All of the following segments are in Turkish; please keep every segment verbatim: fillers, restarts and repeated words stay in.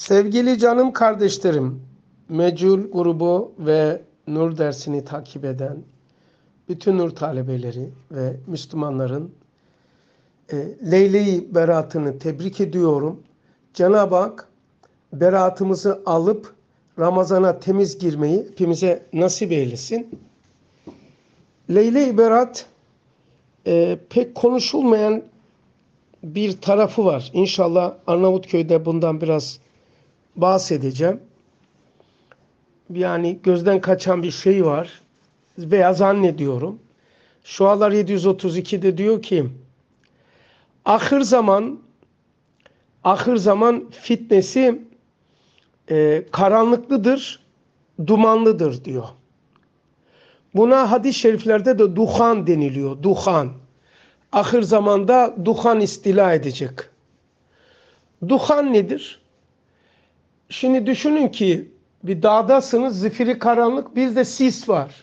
Sevgili canım kardeşlerim, Mecul grubu ve Nur dersini takip eden bütün Nur talebeleri ve Müslümanların e, Leyle-i Berat'ını tebrik ediyorum. Cenab-ı Hak beratımızı alıp Ramazan'a temiz girmeyi hepimize nasip eylesin. Leyle-i Berat e, pek konuşulmayan bir tarafı var. İnşallah Arnavutköy'de bundan biraz bahsedeceğim. Yani gözden kaçan bir şey var veya zannediyorum. Şualar yedi yüz otuz iki'de diyor ki ahir zaman ahir zaman fitnesi e, karanlıklıdır, dumanlıdır diyor. Buna hadis-i şeriflerde de duhan deniliyor. Duhan. Ahir zamanda duhan istila edecek. Duhan nedir? Şimdi düşünün ki bir dağdasınız, zifiri karanlık, bir de sis var.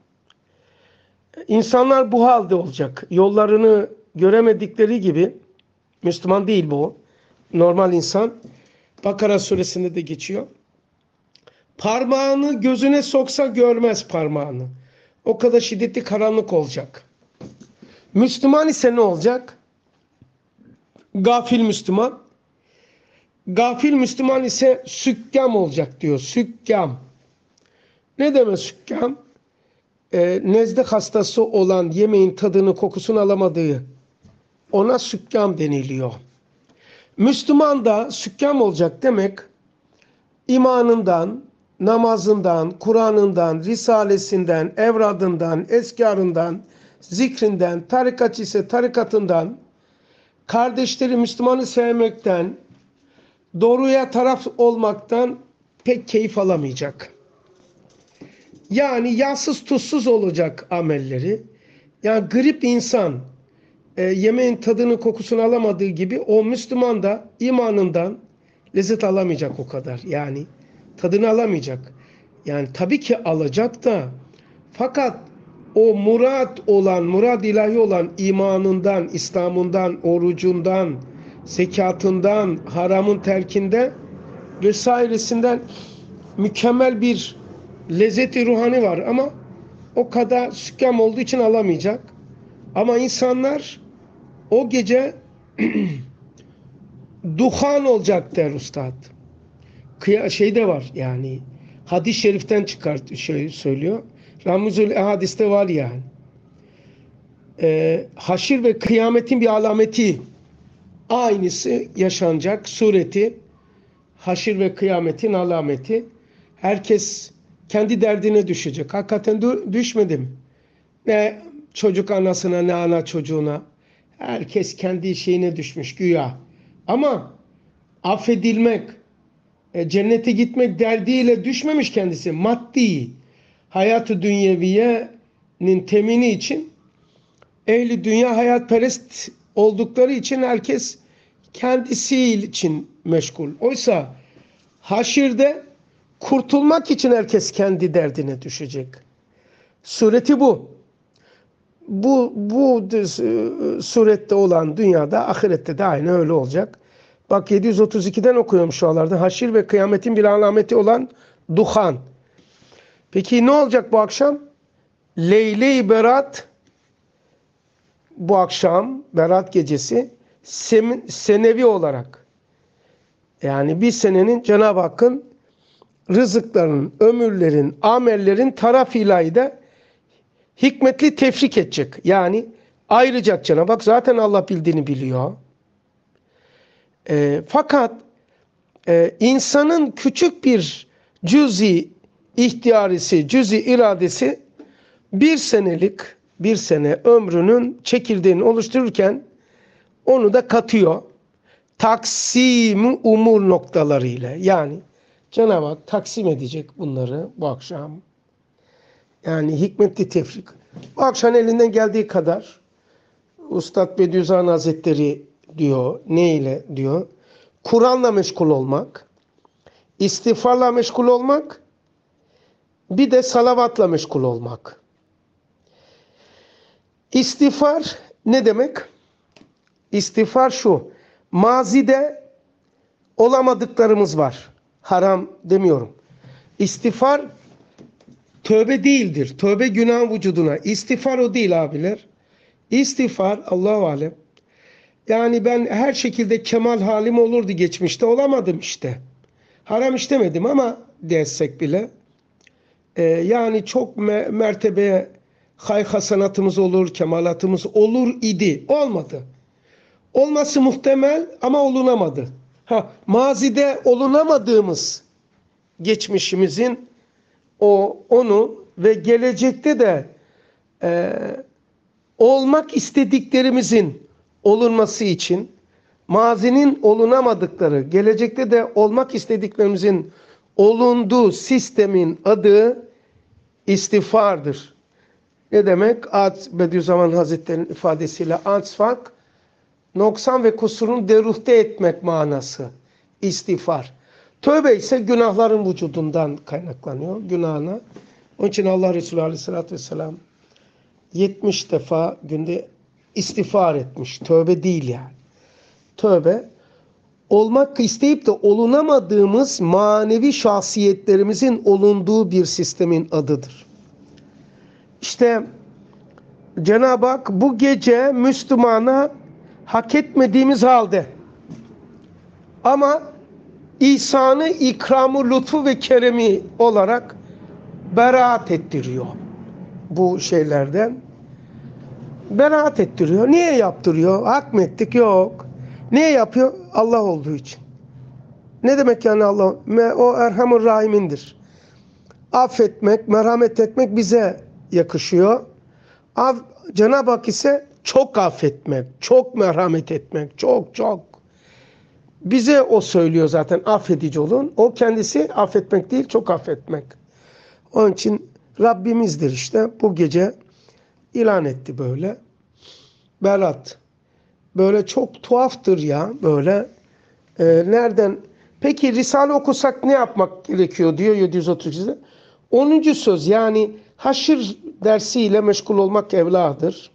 İnsanlar bu halde olacak. Yollarını göremedikleri gibi, Müslüman değil bu, normal insan. Bakara suresinde de geçiyor. Parmağını gözüne soksa görmez parmağını. O kadar şiddetli karanlık olacak. Müslüman ise ne olacak? Gafil Müslüman. Gafil Müslüman ise sükkam olacak diyor. Sükkam. Ne demek sükkam? E, nezle hastası olan, yemeğin tadını, kokusunu alamadığı, ona sükkam deniliyor. Müslüman da sükkam olacak demek, imanından, namazından, Kur'an'ından, risalesinden, evradından, eskarından, zikrinden, tarikat ise tarikatından, kardeşleri Müslümanı sevmekten, doğruya taraf olmaktan pek keyif alamayacak. Yani yağsız tuzsuz olacak amelleri. Yani grip insan e, yemeğin tadını kokusunu alamadığı gibi o Müslüman da imanından lezzet alamayacak o kadar. Yani tadını alamayacak. Yani tabii ki alacak da fakat o murat olan, murad ilahi olan imanından, İslam'ından, orucundan, zekatından, haramın terkinde vesairesinden mükemmel bir lezzeti ruhani var ama o kadar sükkam olduğu için alamayacak. Ama insanlar o gece duhan olacak der Üstad. Şey de var yani hadis-i şeriften çıkart şey söylüyor. Ramuzul Ehadis'te var yani. Ee, haşir ve kıyametin bir alameti aynısı yaşanacak. Sureti haşir ve kıyametin alameti. Herkes kendi derdine düşecek. Hakikaten düşmedim. Ne çocuk anasına ne ana çocuğuna. Herkes kendi şeyine düşmüş güya. Ama affedilmek, e, cennete gitmek derdiyle düşmemiş kendisi. Maddi hayatı dünyeviyenin temini için ehli dünya hayatperest oldukları için herkes kendisi için meşgul. Oysa haşirde kurtulmak için herkes kendi derdine düşecek. Sureti bu. Bu, bu surette olan dünyada, ahirette de aynı öyle olacak. Bak yedi yüz otuz iki'den okuyorum şu alarda. Haşir ve kıyametin bir alameti olan duhan. Peki ne olacak bu akşam? Leyle-i Berat bu akşam, Berat gecesi sem, senevi olarak yani bir senenin Cenab-ı Hakk'ın rızıkların, ömürlerin, amellerin taraf ilahide hikmetli tefrik edecek. Yani ayıracak Cenab-ı Hak. Zaten Allah bildiğini biliyor. E, fakat e, insanın küçük bir cüz-i ihtiyarisi, cüz-i iradesi bir senelik, bir sene ömrünün çekirdeğini oluştururken onu da katıyor. Taksim-i umur noktalarıyla. Yani Cenab-ı Hak taksim edecek bunları bu akşam. Yani hikmetli tefrik. Bu akşam elinden geldiği kadar Üstad Bediüzzaman Hazretleri diyor. Ne ile diyor? Kur'an'la meşgul olmak, istiğfarla meşgul olmak, bir de salavatla meşgul olmak. İstiğfar ne demek? İstiğfar şu. Mazide olamadıklarımız var. Haram demiyorum. İstiğfar tövbe değildir. Tövbe günah vücuduna. İstiğfar o değil abiler. İstiğfar Allahu alem. Yani ben her şekilde kemal halim olurdu geçmişte. Olamadım işte. Haram işlemedim ama desek bile. Ee, yani çok me mertebeye hay hasanatımız olur, kemalatımız olur idi. Olmadı. Olması muhtemel ama olunamadı. Ha, mazide olunamadığımız geçmişimizin o onu ve gelecekte de e, olmak istediklerimizin olunması için mazinin olunamadıkları, gelecekte de olmak istediklerimizin olunduğu sistemin adı istiğfardır. Ne demek? At Bediüzzaman Hazretleri'nin ifadesiyle atfak, noksan ve kusurunu deruhte etmek manası. İstiğfar. Tövbe ise günahların vücudundan kaynaklanıyor. Günahına. Onun için Allah Resulü Aleyhisselatü Vesselam yetmiş defa günde istiğfar etmiş. Tövbe değil yani. Tövbe, olmak isteyip de olunamadığımız manevi şahsiyetlerimizin olunduğu bir sistemin adıdır. İşte Cenab-ı Hak bu gece Müslümana hak etmediğimiz halde ama ihsanı, ikramı, lütfu ve keremi olarak beraat ettiriyor bu şeylerden. Beraat ettiriyor. Niye yaptırıyor? Hak mı ettik? Yok. Niye yapıyor? Allah olduğu için. Ne demek yani Allah? O Erhamur Rahim'indir. Affetmek, merhamet etmek bize yakışıyor. Cenab-ı Hak ise çok affetmek, çok merhamet etmek, çok çok. Bize o söylüyor zaten, affedici olun. O kendisi affetmek değil, çok affetmek. Onun için Rabbimizdir işte. Bu gece ilan etti böyle. Berat. Böyle çok tuhaftır ya böyle. Ee, nereden? Peki Risale okusak ne yapmak gerekiyor diyor yedi yüz otuz sekizde. onuncu söz yani haşir dersiyle meşgul olmak evladır.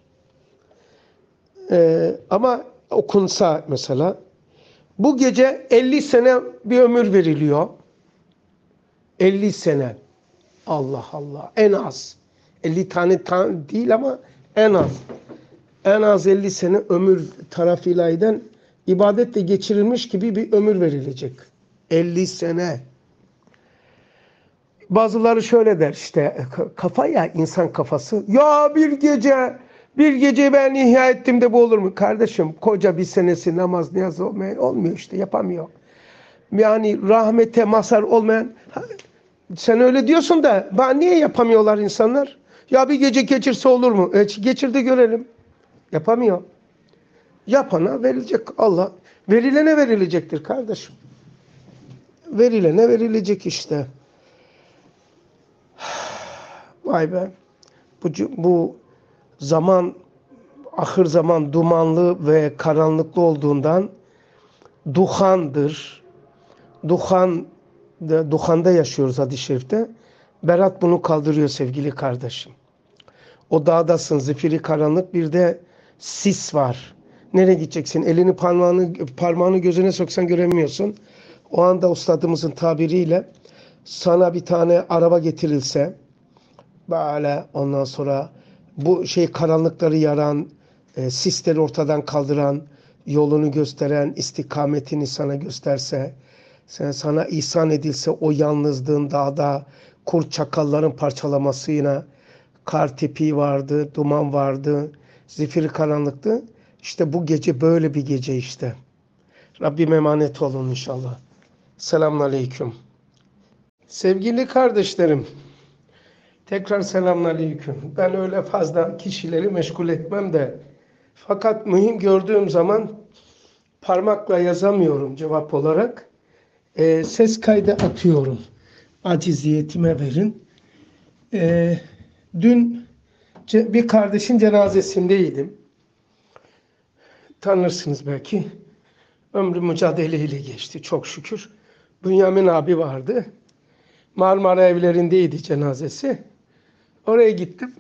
Ee, ama okunsa mesela bu gece elli sene bir ömür veriliyor. elli sene. Allah Allah. En az. elli tane tan değil ama en az. En az elli sene ömür tarafıyla ibadetle geçirilmiş gibi bir ömür verilecek. elli sene. Bazıları şöyle der işte, kafa ya, insan kafası. Ya bir gece, bir gece ben ihya ettim de bu olur mu? Kardeşim koca bir senesi namaz niyaz olmayan olmuyor işte, yapamıyor. Yani rahmete mazhar olmayan, sen öyle diyorsun da ben niye yapamıyorlar insanlar? Ya bir gece geçirse olur mu? E, geçir de görelim. Yapamıyor. Yapana verilecek Allah. Verilene verilecektir kardeşim. Verilene verilecek işte. Vay be. Bu, bu zaman, ahir zaman dumanlı ve karanlıklı olduğundan duhandır. Duhan, duhanda yaşıyoruz hadis-i şerifte. Berat bunu kaldırıyor sevgili kardeşim. O dağdasın, zifiri karanlık, bir de sis var. Nereye gideceksin? Elini parmağını, parmağını gözüne soksan göremiyorsun. O anda ustadımızın tabiriyle sana bir tane araba getirilse, böyle ondan sonra bu şey karanlıkları yaran, e, sisleri ortadan kaldıran, yolunu gösteren, istikametini sana gösterse, sen, sana ihsan edilse o yalnızlığın dağda kurt çakalların parçalamasıyla, kar tepiği vardı, duman vardı, zifiri karanlıktı. İşte bu gece böyle bir gece işte. Rabbim emanet olun inşallah. Selamünaleyküm. Sevgili kardeşlerim, tekrar selamünaleyküm. Ben öyle fazla kişileri meşgul etmem de, fakat mühim gördüğüm zaman parmakla yazamıyorum cevap olarak. E, ses kaydı atıyorum. Aciziyetime verin. E, dün bir kardeşin cenazesindeydim. Tanırsınız belki. Ömrü mücadeleyle geçti çok şükür. Bünyamin abi vardı. Marmara evlerindeydi cenazesi. Oraya gittim.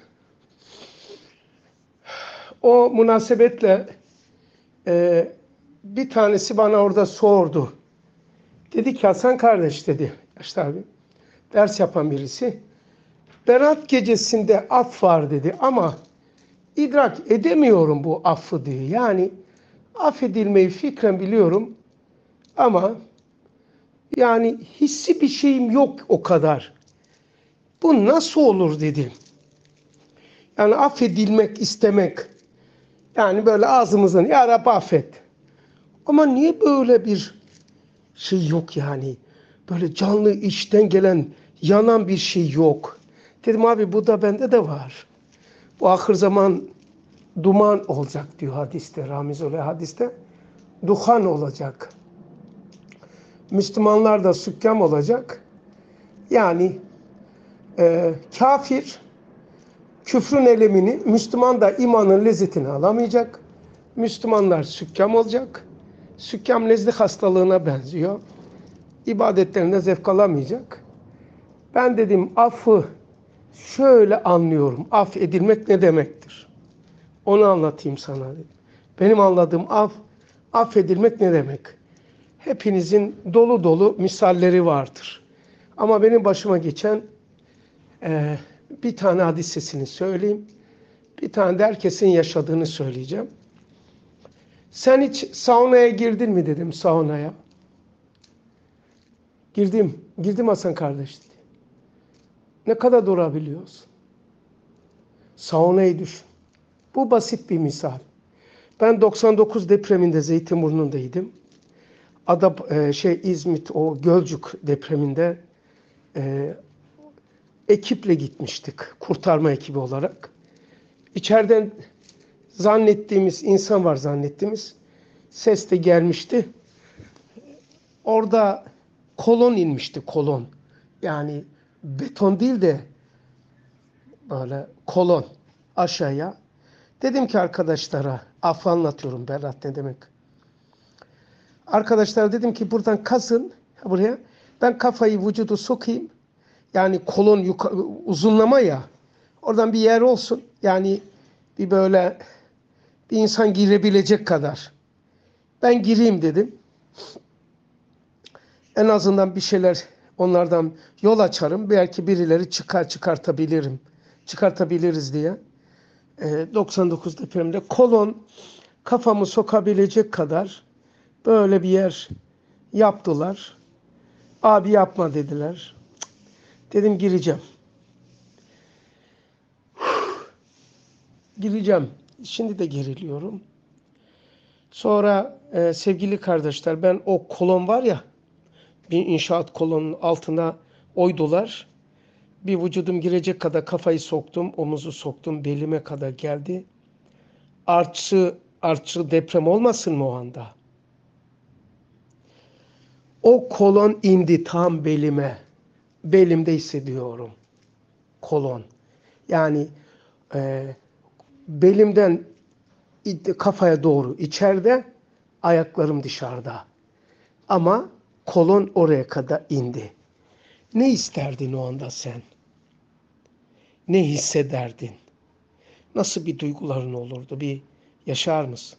O münasebetle e, bir tanesi bana orada sordu. Dedi ki Hasan kardeş dedi. Yaşlı abi. Ders yapan birisi. Berat gecesinde af var dedi ama idrak edemiyorum bu affı diyor. Yani affedilmeyi fikren biliyorum ama yani hissi bir şeyim yok o kadar. Bu nasıl olur dedi. Yani affedilmek istemek. Yani böyle ağzımızdan ya Rabbi affet. Ama niye böyle bir şey yok yani? Böyle canlı içten gelen yanan bir şey yok. Dedim abi bu da bende de var. Bu ahir zaman duman olacak diyor hadiste. Ramiz öyle hadiste. Duhan olacak. Müslümanlar da sükkam olacak. Yani e, kafir küfrün elemini, Müslüman da imanın lezzetini alamayacak. Müslümanlar sükkam olacak. Sükkam lezzet hastalığına benziyor. İbadetlerinde zevk alamayacak. Ben dedim affı şöyle anlıyorum. Af edilmek ne demektir? Onu anlatayım sana dedim. Benim anladığım af, affedilmek ne demek? Hepinizin dolu dolu misalleri vardır. Ama benim başıma geçen e, bir tane hadisesini söyleyeyim. Bir tane de herkesin yaşadığını söyleyeceğim. Sen hiç saunaya girdin mi dedim saunaya. Girdim. Girdim Hasan kardeş dedi. Ne kadar durabiliyorsun? Saunayı düşün. Bu basit bir misal. Ben doksan dokuz depreminde Zeytinburnu'ndaydım. Ada, e, şey İzmit o Gölcük depreminde e, ekiple gitmiştik. Kurtarma ekibi olarak. İçeriden zannettiğimiz insan var zannettiğimiz. Ses de gelmişti. Orada kolon inmişti kolon. Yani beton değil de böyle kolon aşağıya. Dedim ki arkadaşlara, affı anlatıyorum Berat ne demek. Arkadaşlar dedim ki buradan kazın buraya. Ben kafayı vücudu sokayım. Yani kolon yukarı, uzunlama ya. Oradan bir yer olsun. Yani bir böyle bir insan girebilecek kadar. Ben gireyim dedim. En azından bir şeyler onlardan yol açarım. Belki birileri çıkar çıkartabilirim. Çıkartabiliriz diye. doksan dokuz depremde kolon kafamı sokabilecek kadar böyle bir yer yaptılar. Abi yapma dediler. Dedim gireceğim. Gireceğim. Şimdi de geriliyorum. Sonra e, sevgili kardeşler ben o kolon var ya bir inşaat kolonunun altına oydular. Bir vücudum girecek kadar kafayı soktum, omuzu soktum, belime kadar geldi. Artçı, artçı deprem olmasın mı o anda? O kolon indi tam belime. Belimde hissediyorum. Kolon. Yani e, belimden kafaya doğru içeride, ayaklarım dışarıda. Ama kolon oraya kadar indi. Ne isterdin o anda sen? Ne hissederdin? Nasıl bir duyguların olurdu? Bir yaşar mısın?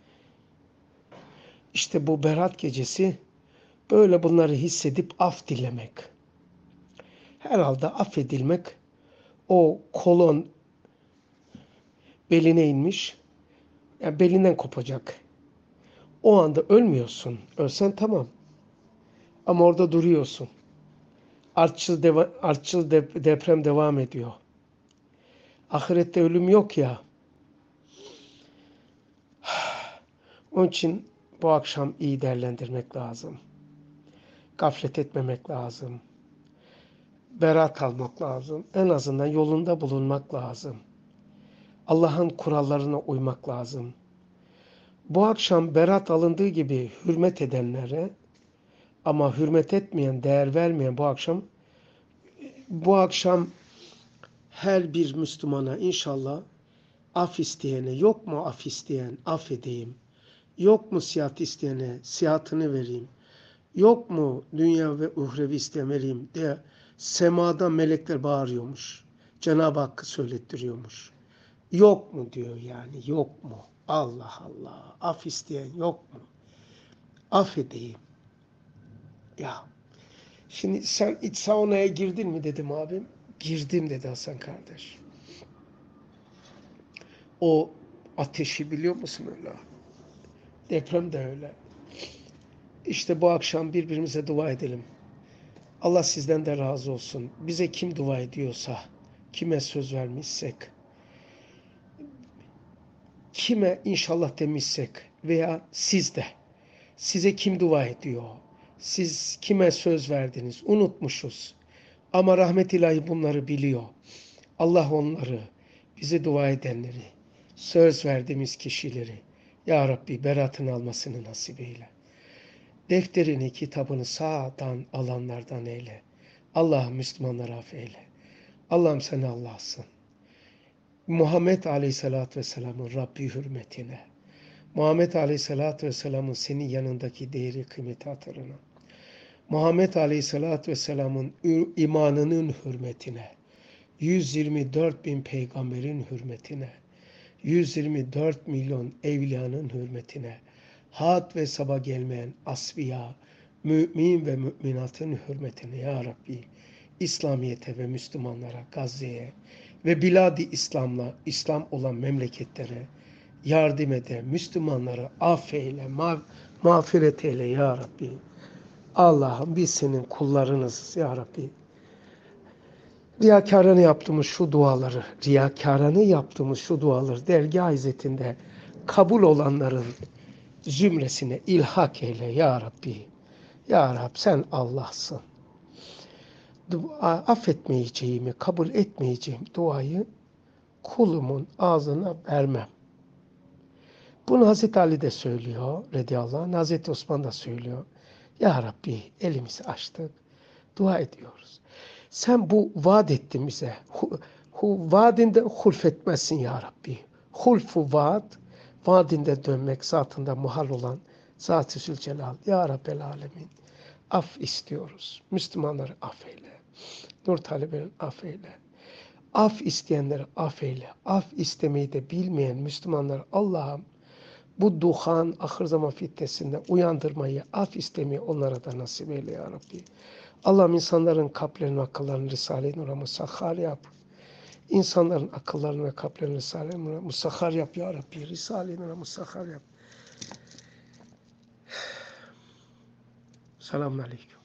İşte bu Berat gecesi böyle bunları hissedip af dilemek. Herhalde affedilmek o kolon beline inmiş. Yani belinden kopacak. O anda ölmüyorsun. Ölsen tamam. Ama orada duruyorsun. Artçıl, deva, artçıl dep- deprem devam ediyor. Ahirette ölüm yok ya. Onun için bu akşam iyi değerlendirmek lazım. Gaflet etmemek lazım. Berat almak lazım. En azından yolunda bulunmak lazım. Allah'ın kurallarına uymak lazım. Bu akşam berat alındığı gibi hürmet edenlere ama hürmet etmeyen, değer vermeyen bu akşam bu akşam her bir Müslümana inşallah af isteyene, yok mu af isteyen, affedeyim. Yok mu sihat isteyene, sihatını vereyim. Yok mu dünya ve uhrevi isteyen vereyim diye semada melekler bağırıyormuş. Cenab-ı Hakk'ı söylettiriyormuş. Yok mu diyor yani, yok mu? Allah Allah, af isteyen yok mu? Affedeyim. Ya şimdi sen iç saunaya girdin mi dedim abim. Girdim dedi Hasan kardeş. O ateşi biliyor musun öyle? Deprem de öyle. İşte bu akşam birbirimize dua edelim. Allah sizden de razı olsun. Bize kim dua ediyorsa, kime söz vermişsek, kime inşallah demişsek veya siz de, size kim dua ediyor? Siz kime söz verdiniz? Unutmuşuz. Ama rahmet ilahi bunları biliyor. Allah onları, bize dua edenleri, söz verdiğimiz kişileri, Ya Rabbi beratını almasını nasip eyle. Defterini, kitabını sağdan alanlardan eyle. Allah'ım Müslümanları affeyle. Allah'ım sen Allah'sın. Muhammed Aleyhisselatü Vesselam'ın Rabbi hürmetine, Muhammed Aleyhisselatü Vesselam'ın senin yanındaki değeri kıymeti hatırına, Muhammed Aleyhisselatü Vesselam'ın imanının hürmetine, yüz yirmi dört bin peygamberin hürmetine, yüz yirmi dört milyon evliyanın hürmetine, had ve sabah gelmeyen asbiya, mümin ve müminatın hürmetine Ya Rabbi, İslamiyete ve Müslümanlara, Gazze'ye ve biladi İslam'la, İslam olan memleketlere yardım ede, Müslümanlara affeyle, ma mağfiret eyle Ya Rabbi. Allah'ım biz senin kullarınız Ya Rabbi. Riyakarını yaptığımız şu duaları, riyakarını yaptığımız şu duaları dergâh izzetinde kabul olanların zümresine ilhak eyle Ya Rabbi. Ya Rab sen Allah'sın. Dua, affetmeyeceğimi, kabul etmeyeceğim duayı kulumun ağzına vermem. Bunu Hazreti Ali de söylüyor radıyallahu anh, Hazreti Osman da söylüyor. Ya Rabbi elimizi açtık, dua ediyoruz. Sen bu vaat ettin bize. Hu, hu, vaadinde hulfetmezsin Ya Rabbi. Hulfu vaat, vaadinde dönmek zatında muhal olan Zat-ı Zülcelal. Ya Rabbel Alemin. Af istiyoruz. Müslümanları affeyle. Nur talebelerini affeyle. Af isteyenleri affeyle. Af istemeyi de bilmeyen Müslümanları Allah'ım bu duhan ahir zaman fitnesinden uyandırmayı, af istemeyi onlara da nasip eyle Ya Rabbi. Allah'ım insanların kalplerini, akıllarını Risale-i Nur'a musahhar yap. İnsanların akıllarını ve kalplerini Risale-i Nur'a musahhar yap Ya Rabbi. Risale-i Nur'a musahhar yap. Selamun Aleyküm.